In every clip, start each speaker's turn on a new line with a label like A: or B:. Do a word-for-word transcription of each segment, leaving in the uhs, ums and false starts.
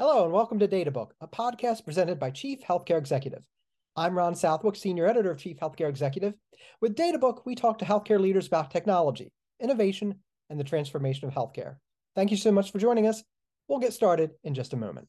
A: Hello and welcome to DataBook, a podcast presented by Chief Healthcare Executive. I'm Ron Southwick, Senior Editor of Chief Healthcare Executive. With DataBook, we talk to healthcare leaders about technology, innovation, and the transformation of healthcare. Thank you so much for joining us. We'll get started in just a moment.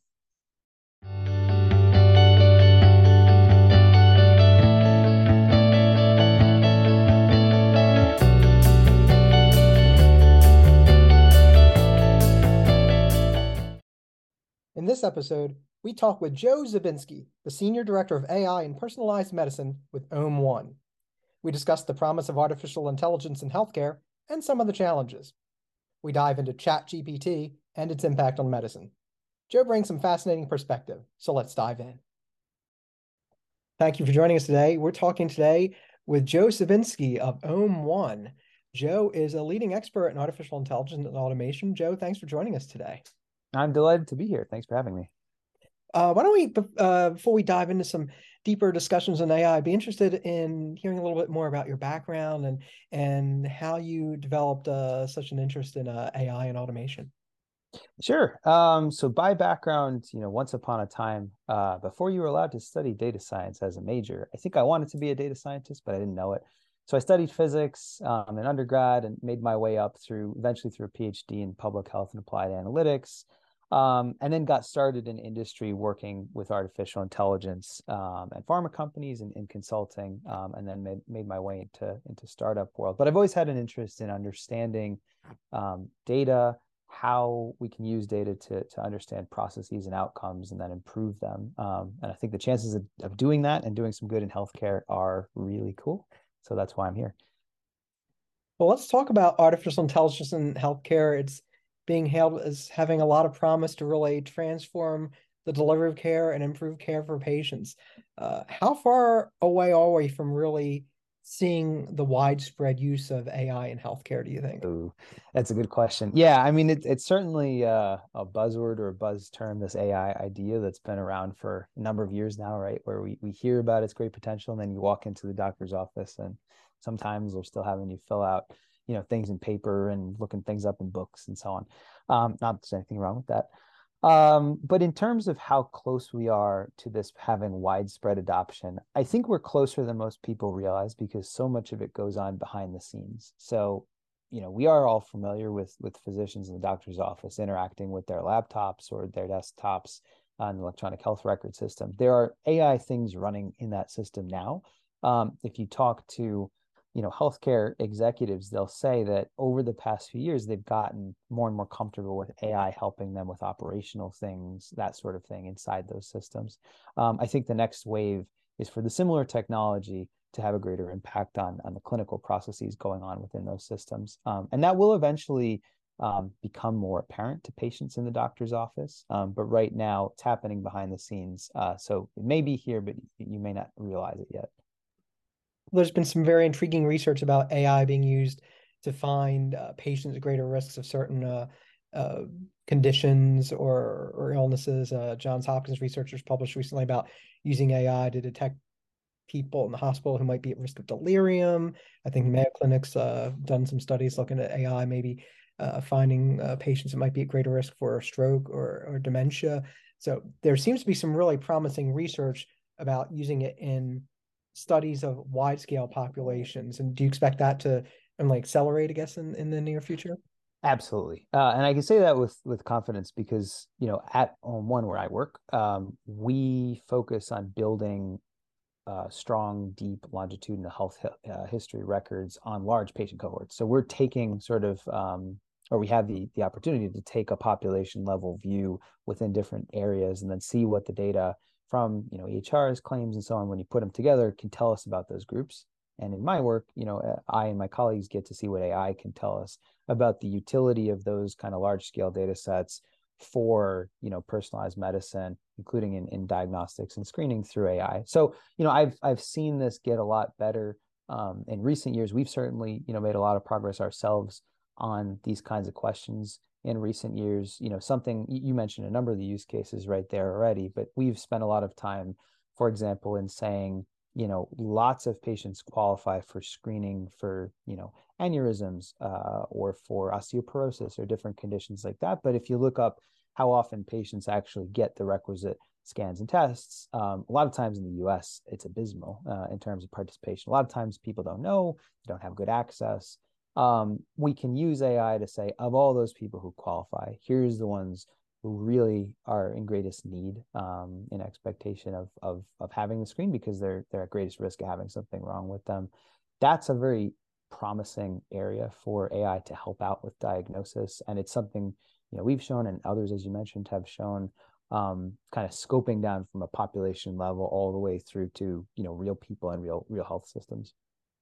A: In this episode, we talk with Joe Dziebiński, the Senior Director of A I and Personalized Medicine with Om One. We discuss the promise of artificial intelligence in healthcare and some of the challenges. We dive into ChatGPT and its impact on medicine. Joe brings some fascinating perspective, so let's dive in. Thank you for joining us today. We're talking today with Joe Dziebiński of Om One. Joe is a leading expert in artificial intelligence and automation. Joe, thanks for joining us today.
B: I'm delighted to be here. Thanks for having me.
A: Uh, why don't we, uh, before we dive into some deeper discussions on A I, I'd be interested in hearing a little bit more about your background and and how you developed uh, such an interest in uh, A I and automation.
B: Sure. Um, so by background, you know, once upon a time, uh, before you were allowed to study data science as a major, I think I wanted to be a data scientist, but I didn't know it. So I studied physics um, in undergrad and made my way up through, eventually through a PhD in public health and applied analytics. Um, and then got started in industry working with artificial intelligence um, at pharma companies and in consulting, um, and then made, made my way into, into startup world. But I've always had an interest in understanding um, data, how we can use data to, to understand processes and outcomes and then improve them. Um, and I think the chances of, of doing that and doing some good in healthcare are really cool. So that's why I'm here.
A: Well, let's talk about artificial intelligence in healthcare. It's being hailed as having a lot of promise to really transform the delivery of care and improve care for patients. Uh, how far away are we from really seeing the widespread use of A I in healthcare, do you think?
B: Ooh, that's a good question. Yeah, I mean, it, it's certainly uh, a buzzword or a buzz term, this A I idea that's been around for a number of years now, right? Where we, we hear about its great potential, and then you walk into the doctor's office, and sometimes they're still having you fill out, you know, things in paper and looking things up in books and so on. Um, not that there's anything wrong with that. Um, but in terms of how close we are to this having widespread adoption, I think we're closer than most people realize because so much of it goes on behind the scenes. So, you know, we are all familiar with with physicians in the doctor's office interacting with their laptops or their desktops on the electronic health record system. There are A I things running in that system now. Um, if you talk to you know, healthcare executives, they'll say that over the past few years, they've gotten more and more comfortable with A I helping them with operational things, that sort of thing inside those systems. Um, I think the next wave is for the similar technology to have a greater impact on, on the clinical processes going on within those systems. Um, and that will eventually um, become more apparent to patients in the doctor's office. Um, but right now, it's happening behind the scenes. Uh, so it may be here, but you may not realize it yet.
A: There's been some very intriguing research about A I being used to find uh, patients at greater risks of certain uh, uh, conditions or, or illnesses. Uh, Johns Hopkins researchers published recently about using A I to detect people in the hospital who might be at risk of delirium. I think Mayo Clinic's uh, done some studies looking at A I, maybe uh, finding uh, patients that might be at greater risk for a stroke or, or dementia. So there seems to be some really promising research about using it in studies of wide scale populations. And do you expect that to and like accelerate, I guess, in, in the near future?
B: Absolutely. Uh, and I can say that with with confidence because, you know, at Om One where I work, um, we focus on building uh, strong, deep longitudinal health uh, history records on large patient cohorts. So we're taking sort of, um, or we have the the opportunity to take a population level view within different areas and then see what the data from, you know, E H Rs, claims, and so on, when you put them together, can tell us about those groups. And in my work, you know, I and my colleagues get to see what A I can tell us about the utility of those kind of large scale data sets for, you know, personalized medicine, including in, in diagnostics and screening through A I. So, you know, I've I've seen this get a lot better um, in recent years. We've certainly, you know, made a lot of progress ourselves on these kinds of questions in recent years. You know, something you mentioned a number of the use cases right there already, but we've spent a lot of time, for example, in saying, you know, lots of patients qualify for screening for, you know, aneurysms uh, or for osteoporosis or different conditions like that. But if you look up how often patients actually get the requisite scans and tests. Um, a lot of times in the U S, it's abysmal uh, in terms of participation. A lot of times people don't know, they don't have good access. Um, we can use A I to say, of all those people who qualify, here's the ones who really are in greatest need, um, in expectation of, of, of having the screen, because they're, they're at greatest risk of having something wrong with them. That's a very promising area for A I to help out with diagnosis. And it's something, you know, we've shown, and others, as you mentioned, have shown, um, kind of scoping down from a population level all the way through to, you know, real people and real, real health systems.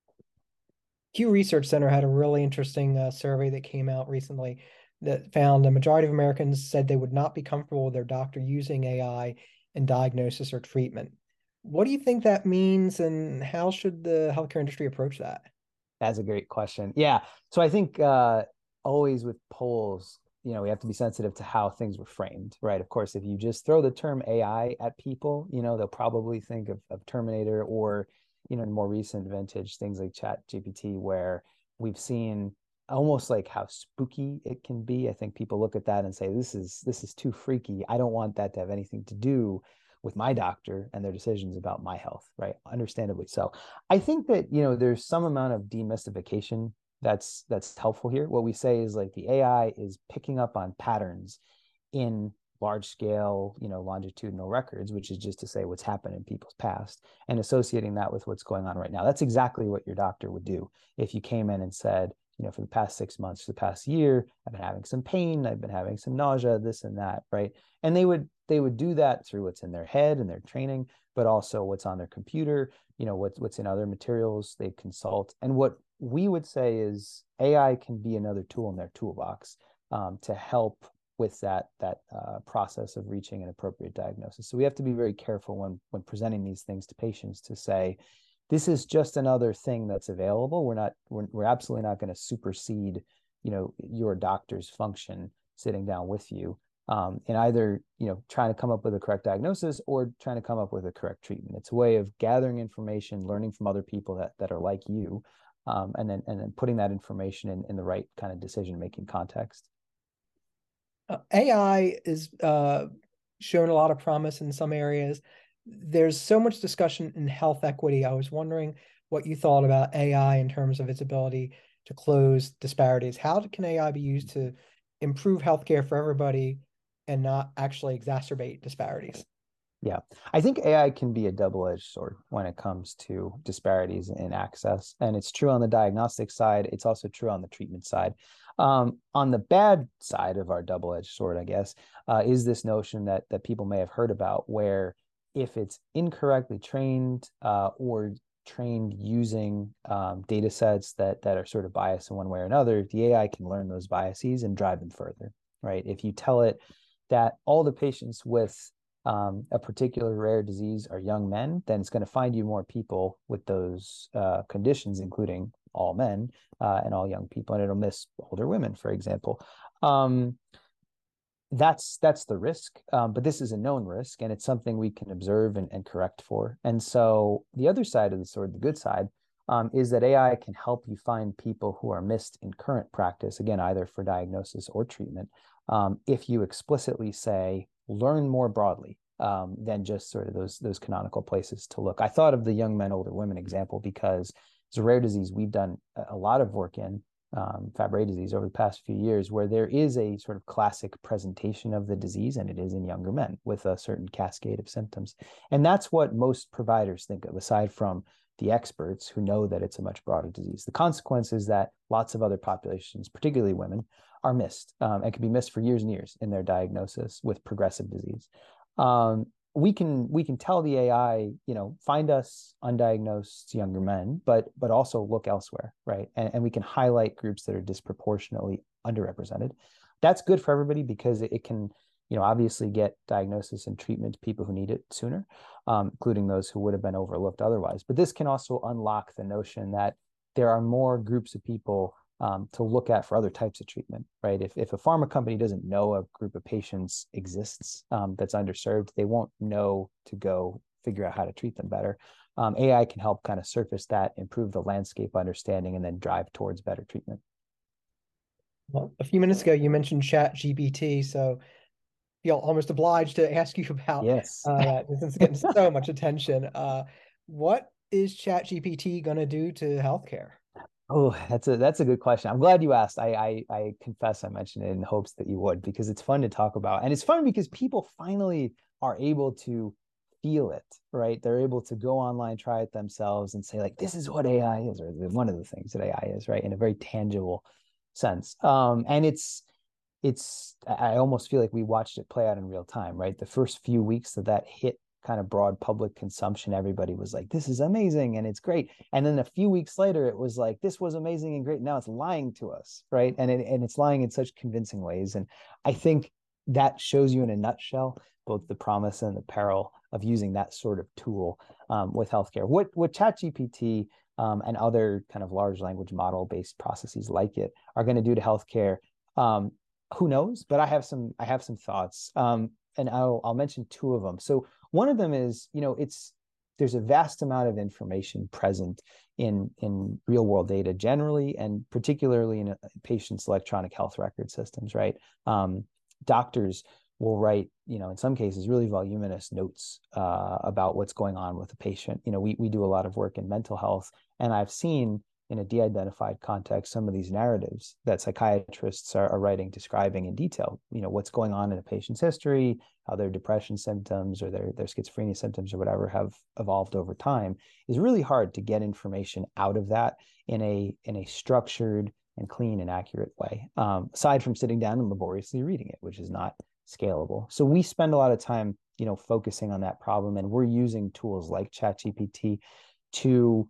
A: Pew Research Center had a really interesting uh, survey that came out recently that found a majority of Americans said they would not be comfortable with their doctor using A I in diagnosis or treatment. What do you think that means, and how should the healthcare industry approach that?
B: That's a great question. Yeah. So I think uh, always with polls, you know, we have to be sensitive to how things were framed, right? Of course, if you just throw the term A I at people, you know, they'll probably think of, of Terminator, or, you know, in more recent vintage, things like Chat G P T, where we've seen almost like how spooky it can be. I think people look at that and say, this is this is too freaky. I don't want that to have anything to do with my doctor and their decisions about my health, right? Understandably so. I think that, you know, there's some amount of demystification that's that's helpful here. What we say is like the A I is picking up on patterns in large scale, you know, longitudinal records, which is just to say what's happened in people's past, and associating that with what's going on right now. That's exactly what your doctor would do if you came in and said, you know, for the past six months, for the past year, I've been having some pain, I've been having some nausea, this and that, right? And they would they would do that through what's in their head and their training, but also what's on their computer, you know, what's what's in other materials they consult. And what we would say is A I can be another tool in their toolbox, um, to help with that that uh, process of reaching an appropriate diagnosis. So we have to be very careful when when presenting these things to patients to say, this is just another thing that's available. We're not we're, we're absolutely not going to supersede, you know, your doctor's function sitting down with you, um, in either, you know, trying to come up with a correct diagnosis or trying to come up with a correct treatment. It's a way of gathering information, learning from other people that that are like you, um, and then and then putting that information in in the right kind of decision making context.
A: Uh, A I is uh, shown a lot of promise in some areas. There's so much discussion in health equity. I was wondering what you thought about A I in terms of its ability to close disparities. How can A I be used to improve healthcare for everybody and not actually exacerbate disparities?
B: Yeah, I think A I can be a double-edged sword when it comes to disparities in access. And it's true on the diagnostic side. It's also true on the treatment side. Um, on the bad side of our double-edged sword, I guess, uh, is this notion that that people may have heard about, where if it's incorrectly trained, uh, or trained using um, data sets that that are sort of biased in one way or another, the A I can learn those biases and drive them further, right? If you tell it that all the patients with um, a particular rare disease are young men, then it's going to find you more people with those uh, conditions, including all men uh, and all young people, and it'll miss older women, for example. Um, that's that's the risk, um, but this is a known risk, and it's something we can observe and, and correct for. And so the other side of the sword, the good side, um, is that A I can help you find people who are missed in current practice, again, either for diagnosis or treatment, um, if you explicitly say, learn more broadly, um, than just sort of those those canonical places to look. I thought of the young men, older women example because it's a rare disease we've done a lot of work in, um, Fabry disease, over the past few years, where there is a sort of classic presentation of the disease, and it is in younger men with a certain cascade of symptoms. And that's what most providers think of, aside from the experts who know that it's a much broader disease. The consequence is that lots of other populations, particularly women, are missed, um, and can be missed for years and years in their diagnosis with progressive disease. Um, we can we can tell the A I, you know, find us undiagnosed younger men, but but also look elsewhere, right? And, and we can highlight groups that are disproportionately underrepresented. That's good for everybody because it, it can, you know, obviously get diagnosis and treatment to people who need it sooner, um, including those who would have been overlooked otherwise. But this can also unlock the notion that there are more groups of people Um, to look at for other types of treatment, right? If, if a pharma company doesn't know a group of patients exists, um, that's underserved, they won't know to go figure out how to treat them better. Um, A I can help kind of surface that, improve the landscape understanding, and then drive towards better treatment.
A: Well, a few minutes ago, you mentioned Chat G P T. So feel almost obliged to ask you about
B: Yes.
A: uh, that since it's getting so much attention. Uh, what is ChatGPT going to do to healthcare?
B: Oh, that's a that's a good question. I'm glad you asked. I, I I confess I mentioned it in hopes that you would, because it's fun to talk about. And it's fun because people finally are able to feel it, right? They're able to go online, try it themselves, and say, like, this is what A I is, or one of the things that A I is, right? In a very tangible sense. Um, and it's it's I almost feel like we watched it play out in real time, right? The first few weeks that that hit kind of broad public consumption, everybody was like, this is amazing and it's great. And then a few weeks later, it was like, this was amazing and great. Now it's lying to us, right? And it, and it's lying in such convincing ways. And I think that shows you in a nutshell both the promise and the peril of using that sort of tool um, with healthcare. What what ChatGPT um, and other kind of large language model based processes like it are going to do to healthcare, um, who knows? But I have some I have some thoughts, um, and I'll I'll mention two of them. So one of them is, you know, it's there's a vast amount of information present in in real world data generally, and particularly in patients' electronic health record systems, right? Um, doctors will write, you know, in some cases, really voluminous notes uh, about what's going on with the patient. You know, we we do a lot of work in mental health, and I've seen in a de-identified context some of these narratives that psychiatrists are, are writing, describing in detail, you know, what's going on in a patient's history, how their depression symptoms or their, their schizophrenia symptoms or whatever have evolved over time. Is really hard to get information out of that in a in a structured and clean and accurate way, um, aside from sitting down and laboriously reading it, which is not scalable. So we spend a lot of time, you know, focusing on that problem, and we're using tools like ChatGPT to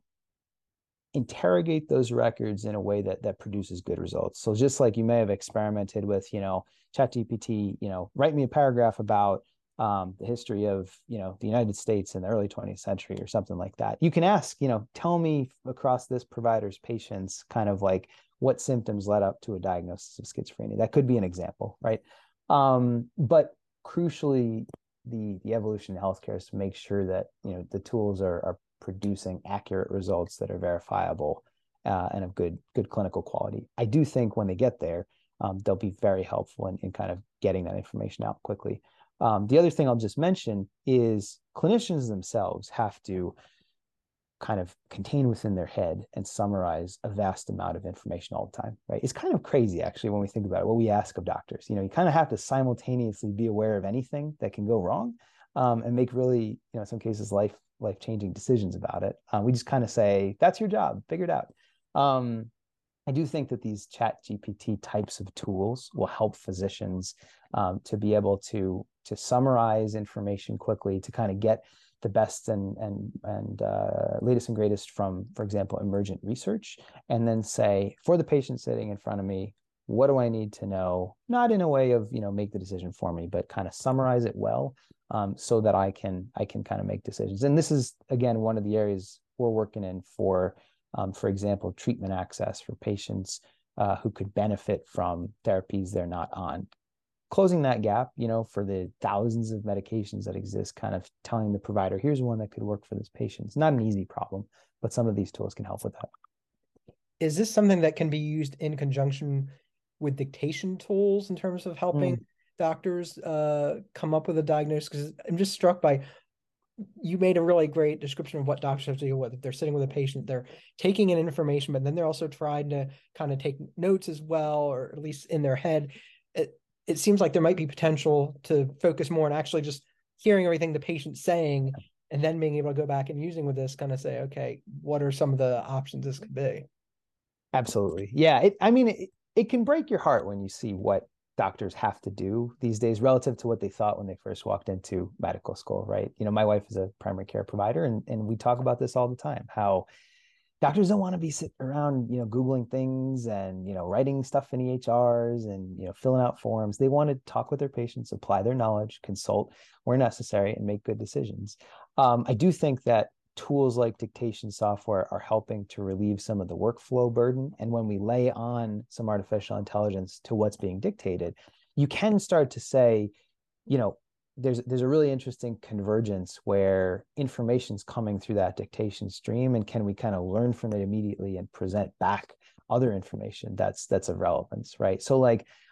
B: interrogate those records in a way that that produces good results. So just like you may have experimented with, you know, ChatGPT, you know, write me a paragraph about um, the history of, you know, the United States in the early twentieth century or something like that. You can ask, you know, tell me across this provider's patients, kind of like what symptoms led up to a diagnosis of schizophrenia. That could be an example, right? Um, but crucially, the the evolution in healthcare is to make sure that, you know, the tools are, are producing accurate results that are verifiable uh, and of good good clinical quality. I do think when they get there, um, they'll be very helpful in, in kind of getting that information out quickly. Um, the other thing I'll just mention is clinicians themselves have to kind of contain within their head and summarize a vast amount of information all the time, right? It's kind of crazy, actually, when we think about it, what we ask of doctors. You know, you kind of have to simultaneously be aware of anything that can go wrong um, and make really, you know, in some cases, life life-changing decisions about it. Uh, we just kind of say, that's your job, figure it out. Um, I do think that these chat G P T types of tools will help physicians um, to be able to to summarize information quickly, to kind of get the best and and and uh, latest and greatest from, for example, emergent research, and then say, for the patient sitting in front of me, what do I need to know? Not in a way of, you know, make the decision for me, but kind of summarize it well, um, so that I can I can kind of make decisions. And this is again one of the areas we're working in for. Um, for example, treatment access for patients uh, who could benefit from therapies they're not on. Closing that gap, you know, for the thousands of medications that exist, kind of telling the provider, here's one that could work for this patient. It's not an easy problem, but some of these tools can help with that.
A: Is this something that can be used in conjunction with dictation tools in terms of helping
B: Mm.
A: doctors uh, come up with a diagnosis? Because I'm just struck by you made a really great description of what doctors have to deal with. If they're sitting with a patient, they're taking in information, but then they're also trying to kind of take notes as well, or at least in their head. It, it seems like there might be potential to focus more on actually just hearing everything the patient's saying and then being able to go back and using with this kind of say, okay, what are some of the options this could be?
B: Absolutely. Yeah. It, I mean, it, it can break your heart when you see what doctors have to do these days relative to what they thought when they first walked into medical school, right? You know, my wife is a primary care provider, and, and we talk about this all the time, how doctors don't want to be sitting around, you know, Googling things and, you know, writing stuff in E H Rs and, you know, filling out forms. They want to talk with their patients, apply their knowledge, consult where necessary, and make good decisions. Um, I do think that tools like dictation software are helping to relieve some of the workflow burden. And when we lay on some artificial intelligence to what's being dictated, you can start to say, you know, there's there's a really interesting convergence where information's coming through that dictation stream, and can we kind of learn from it immediately and present back other information that's that's of relevance, right? So like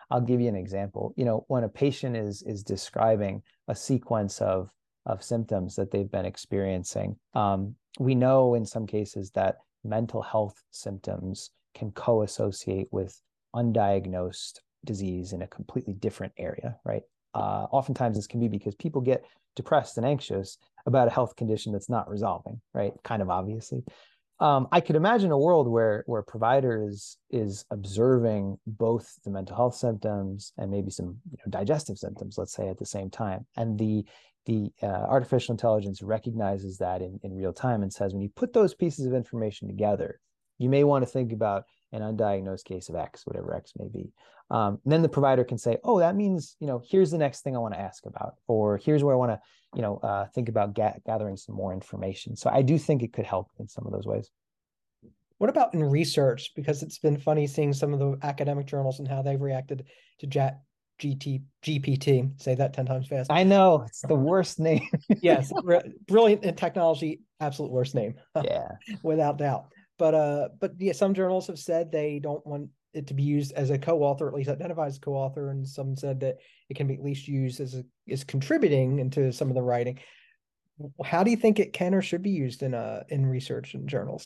B: I'll give you an example. You know, when a patient is is describing a sequence of of symptoms that they've been experiencing, um, we know in some cases that mental health symptoms can co-associate with undiagnosed disease in a completely different area, right? Uh, oftentimes this can be because people get depressed and anxious about a health condition that's not resolving, right? Kind of obviously. Um, I could imagine a world where where a provider is is observing both the mental health symptoms and maybe some, you know, digestive symptoms, let's say, at the same time, and the the uh, artificial intelligence recognizes that in, in real time and says, when you put those pieces of information together, you may want to think about an undiagnosed case of X, whatever X may be. Um, and then the provider can say, oh, that means, you know, here's the next thing I want to ask about, or here's where I want to, you know, uh, think about ga- gathering some more information. So I do think it could help in some of those ways.
A: What about in research? Because it's been funny seeing some of the academic journals and how they've reacted to Chat G P T. Say that ten times fast.
B: I know, it's the worst name.
A: Yes, brilliant in technology, absolute worst name.
B: Yeah.
A: Without doubt. But uh, but yeah, some journals have said they don't want it to be used as a co-author, at least identified as co-author, and some said that it can be at least used as a, is contributing into some of the writing. How do you think it can or should be used in uh in research and journals?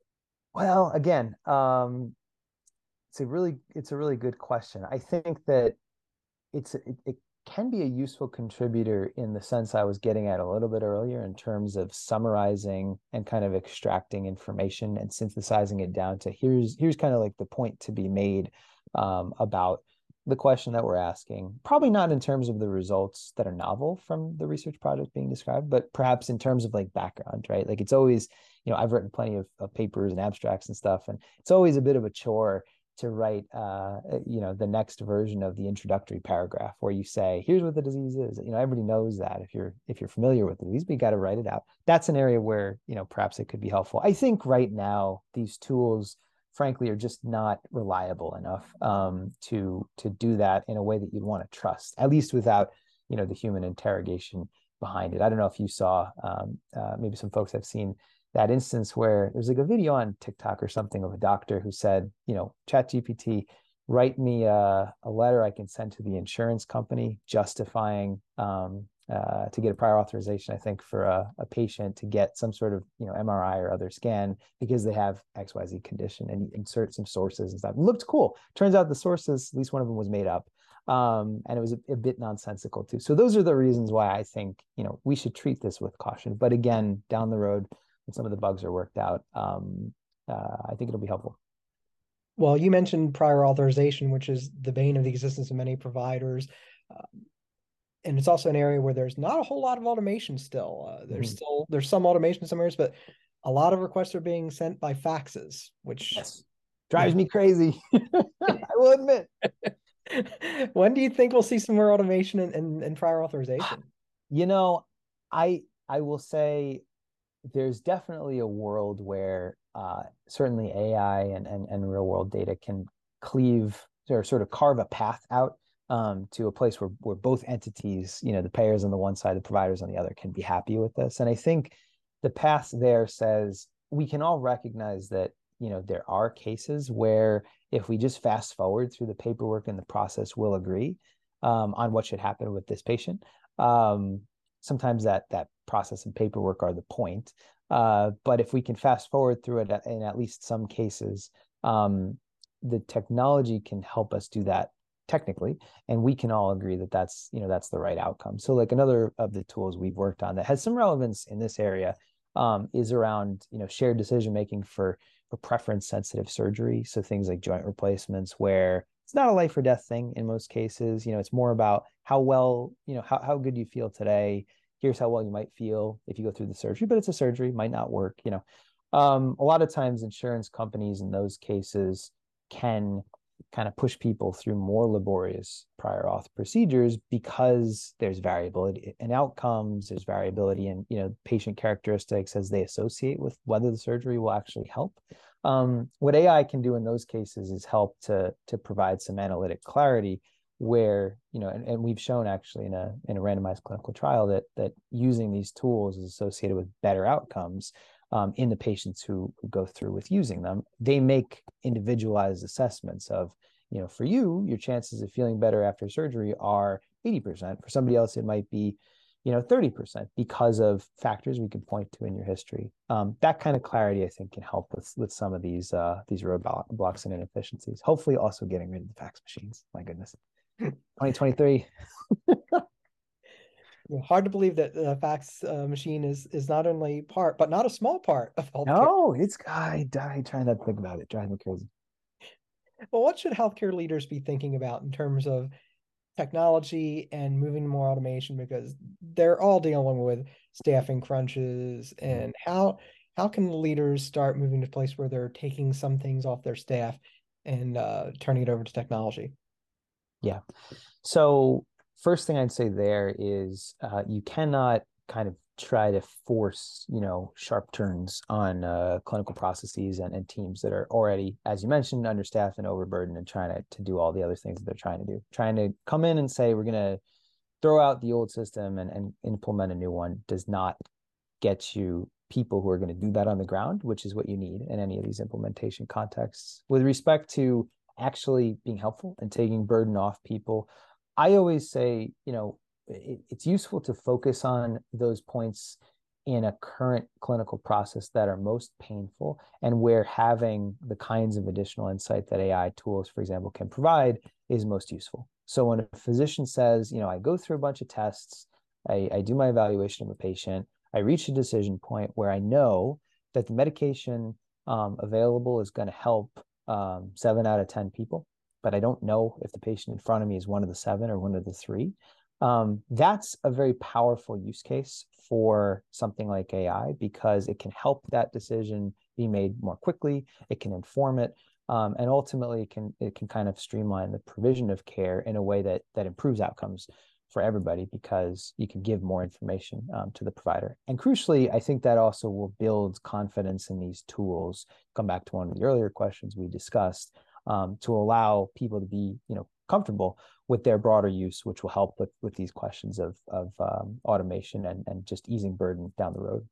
B: Well, again, um, it's a really it's a really good question. I think that it's it, it can be a useful contributor in the sense I was getting at a little bit earlier, in terms of summarizing and kind of extracting information and synthesizing it down to here's here's kind of like the point to be made um, about the question that we're asking. Probably not in terms of the results that are novel from the research project being described, but perhaps in terms of like background, right? Like it's always, you know, I've written plenty of, of papers and abstracts and stuff, and it's always a bit of a chore to write, uh, you know, the next version of the introductory paragraph where you say, here's what the disease is. You know, everybody knows that if you're if you're familiar with the disease, but you got to write it out. That's an area where, you know, perhaps it could be helpful. I think right now these tools, frankly, are just not reliable enough um, to to do that in a way that you'd want to trust, at least without, you know, the human interrogation behind it. I don't know if you saw, um, uh, maybe some folks have seen that instance where there's like a video on TikTok or something of a doctor who said, you know, Chat G P T, write me a, a letter I can send to the insurance company justifying um, uh, to get a prior authorization, I think, for a, a patient to get some sort of, you know, M R I or other scan because they have X Y Z condition, and insert some sources and stuff. It looked cool. Turns out the sources, at least one of them, was made up. Um, and it was a, a bit nonsensical too. So those are the reasons why I think, you know, we should treat this with caution. But again, down the road, when some of the bugs are worked out, um, uh, I think it'll be helpful.
A: Well, you mentioned prior authorization, which is the bane of the existence of many providers. Uh, and it's also an area where there's not a whole lot of automation still. Uh, there's mm-hmm. still, there's some automation in some areas, but a lot of requests are being sent by faxes, which
B: yes. drives yeah. me crazy. I will admit.
A: When do you think we'll see some more automation and, and, and prior authorization?
B: You know, I I will say there's definitely a world where uh, certainly A I and, and, and real world data can cleave or sort of carve a path out um, to a place where, where both entities, you know, the payers on the one side, the providers on the other, can be happy with this. And I think the path there says we can all recognize that, you know, there are cases where if we just fast forward through the paperwork and the process, we'll agree um, on what should happen with this patient. Um, sometimes that that process and paperwork are the point. Uh, but if we can fast forward through it in at least some cases, um, the technology can help us do that technically, and we can all agree that that's, you know, that's the right outcome. So like another of the tools we've worked on that has some relevance in this area um, is around, you know, shared decision making for for preference sensitive surgery. So things like joint replacements, where it's not a life or death thing in most cases. You know, it's more about how well, you know, how, how good you feel today. Here's how well you might feel if you go through the surgery, but it's a surgery, might not work. You know, um, a lot of times insurance companies in those cases can kind of push people through more laborious prior auth procedures because there's variability in outcomes, there's variability in, you know, patient characteristics as they associate with whether the surgery will actually help. Um, what A I can do in those cases is help to to provide some analytic clarity where, you know, and, and we've shown actually in a in a randomized clinical trial that that using these tools is associated with better outcomes um, in the patients who, who go through with using them. They make individualized assessments of, you know, for you, your chances of feeling better after surgery are eighty percent. For somebody else, it might be, you know, thirty percent because of factors we can point to in your history. Um, that kind of clarity, I think, can help with with some of these uh, these roadblocks and inefficiencies. Hopefully, also getting rid of the fax machines. My goodness, twenty twenty-three.
A: Hard to believe that the fax uh, machine is is not only part, but not a small part of healthcare.
B: No, it's I die trying not to think about it. Drive me crazy.
A: Well, what should healthcare leaders be thinking about in terms of technology and moving to more automation? Because they're all dealing with staffing crunches, and how how can leaders start moving to a place where they're taking some things off their staff and uh, turning it over to technology?
B: Yeah. So first thing I'd say there is uh, you cannot kind of try to force, you know, sharp turns on uh, clinical processes and, and teams that are already, as you mentioned, understaffed and overburdened and trying to, to do all the other things that they're trying to do. Trying to come in and say, we're going to throw out the old system and, and implement a new one does not get you people who are going to do that on the ground, which is what you need in any of these implementation contexts. With respect to actually being helpful and taking burden off people, I always say, you know, it, it's useful to focus on those points in a current clinical process that are most painful and where having the kinds of additional insight that A I tools, for example, can provide is most useful. So when a physician says, you know, I go through a bunch of tests, I, I do my evaluation of a patient, I reach a decision point where I know that the medication um, available is going to help um, seven out of ten people, but I don't know if the patient in front of me is one of the seven or one of the three. Um, that's a very powerful use case for something like A I because it can help that decision be made more quickly. It can inform it. Um, and ultimately, it can it can kind of streamline the provision of care in a way that that improves outcomes for everybody because you can give more information um, to the provider. And crucially, I think that also will build confidence in these tools. Come back to one of the earlier questions we discussed um, to allow people to be, you know, comfortable with their broader use, which will help with with these questions of of um, automation and and just easing burden down the road.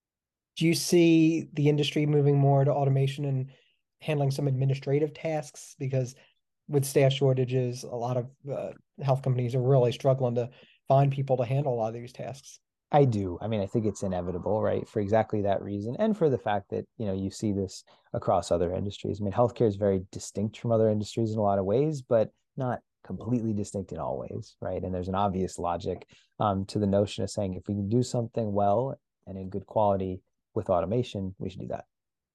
A: Do you see the industry moving more to automation and handling some administrative tasks? Because with staff shortages, a lot of uh, health companies are really struggling to find people to handle a lot of these tasks.
B: I do. I mean, I think it's inevitable, right? For exactly that reason, and for the fact that, you know, you see this across other industries. I mean, healthcare is very distinct from other industries in a lot of ways, but not completely distinct in all ways, right? And there's an obvious logic um, to the notion of saying if we can do something well and in good quality with automation, we should do that.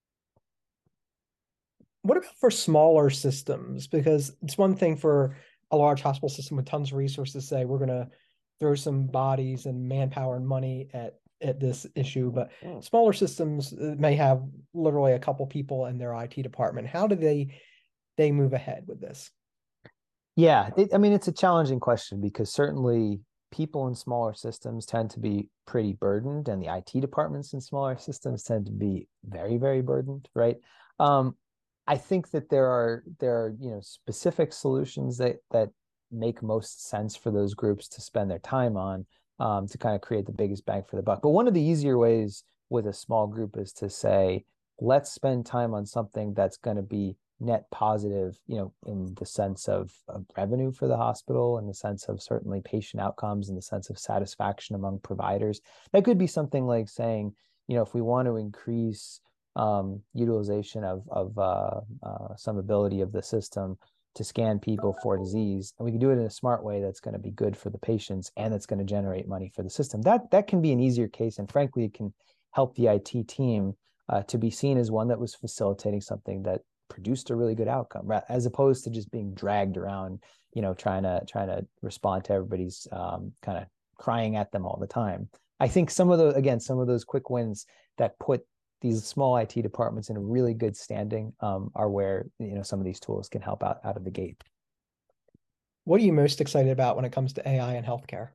A: What about for smaller systems? Because it's one thing for a large hospital system with tons of resources to say we're going to throw some bodies and manpower and money at at this issue, but smaller systems uh, may have literally a couple people in their I T department. How do they they move ahead with this?
B: Yeah, it, I mean, it's a challenging question because certainly people in smaller systems tend to be pretty burdened, and the I T departments in smaller systems tend to be very, very burdened, right? Um, I think that there are there are you know specific solutions that that make most sense for those groups to spend their time on um, to kind of create the biggest bang for the buck. But one of the easier ways with a small group is to say, let's spend time on something that's going to be net positive, you know, in the sense of, of revenue for the hospital, in the sense of certainly patient outcomes, in the sense of satisfaction among providers. That could be something like saying, you know, if we want to increase um, utilization of of uh, uh, some ability of the system to scan people for disease, and we can do it in a smart way that's going to be good for the patients and that's going to generate money for the system. That that can be an easier case, and frankly, it can help the I T team uh, to be seen as one that was facilitating something that produced a really good outcome, as opposed to just being dragged around, you know, trying to trying to respond to everybody's um, kind of crying at them all the time. I think some of those, again, some of those quick wins that put these small I T departments in a really good standing um, are where, you know, some of these tools can help out out of the gate.
A: What are you most excited about when it comes to A I and healthcare?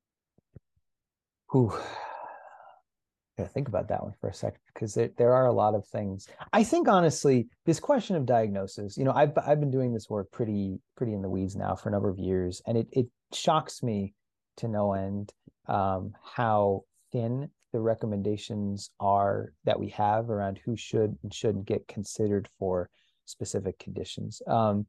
B: Whew. Gotta think about that one for a second because there, there are a lot of things. I think honestly, this question of diagnosis, you know, I've I've been doing this work pretty pretty in the weeds now for a number of years, and it it shocks me to no end um, how thin the recommendations are that we have around who should and shouldn't get considered for specific conditions. Um,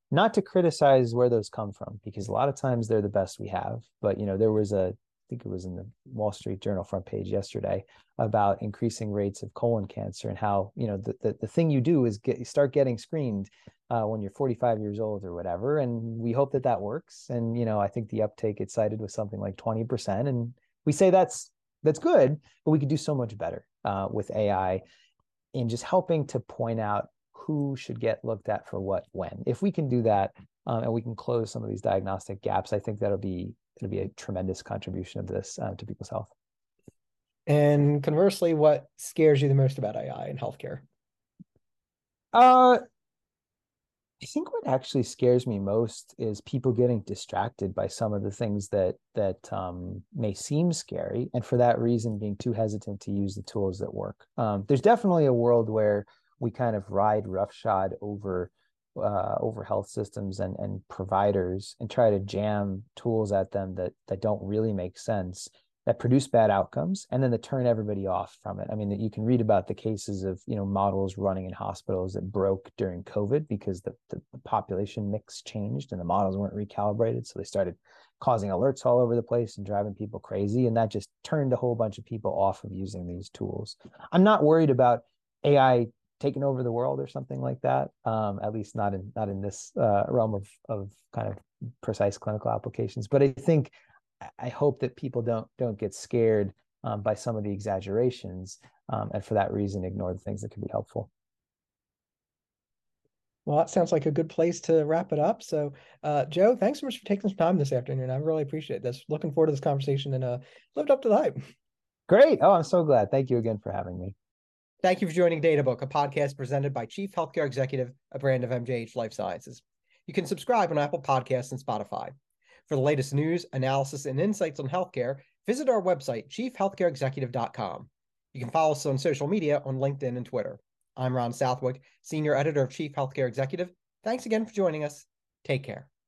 B: not to criticize where those come from, because a lot of times they're the best we have. But, you know, there was a, I think it was in the Wall Street Journal front page yesterday about increasing rates of colon cancer and how, you know, the, the, the thing you do is get, start getting screened uh, when you're forty-five years old or whatever. And we hope that that works. And, you know, I think the uptake it cited was something like twenty percent. And we say that's, that's good, but we could do so much better uh, with A I in just helping to point out who should get looked at for what when. If we can do that um, and we can close some of these diagnostic gaps, I think that'll be it'll be a tremendous contribution of this uh, to people's health.
A: And conversely, what scares you the most about A I in healthcare?
B: Uh, I think what actually scares me most is people getting distracted by some of the things that that um, may seem scary, and for that reason, being too hesitant to use the tools that work. Um, there's definitely a world where we kind of ride roughshod over uh, over health systems and and providers and try to jam tools at them that that don't really make sense, that produce bad outcomes, and then to turn everybody off from it. I mean, you can read about the cases of, you know, models running in hospitals that broke during COVID because the, the, the population mix changed and the models weren't recalibrated. So they started causing alerts all over the place and driving people crazy. And that just turned a whole bunch of people off of using these tools. I'm not worried about A I taking over the world or something like that. Um, at least not in not in this uh, realm of of kind of precise clinical applications. But I think I hope that people don't don't get scared um, by some of the exaggerations, um, and for that reason, ignore the things that can be helpful.
A: Well, that sounds like a good place to wrap it up. So, uh, Joe, thanks so much for taking some time this afternoon. I really appreciate this. Looking forward to this conversation and uh, lived up to the hype.
B: Great. Oh, I'm so glad. Thank you again for having me.
A: Thank you for joining DataBook, a podcast presented by Chief Healthcare Executive, a brand of M J H Life Sciences. You can subscribe on Apple Podcasts and Spotify. For the latest news, analysis, and insights on healthcare, visit our website, chief healthcare executive dot com. You can follow us on social media on LinkedIn and Twitter. I'm Ron Southwick, Senior Editor of Chief Healthcare Executive. Thanks again for joining us. Take care.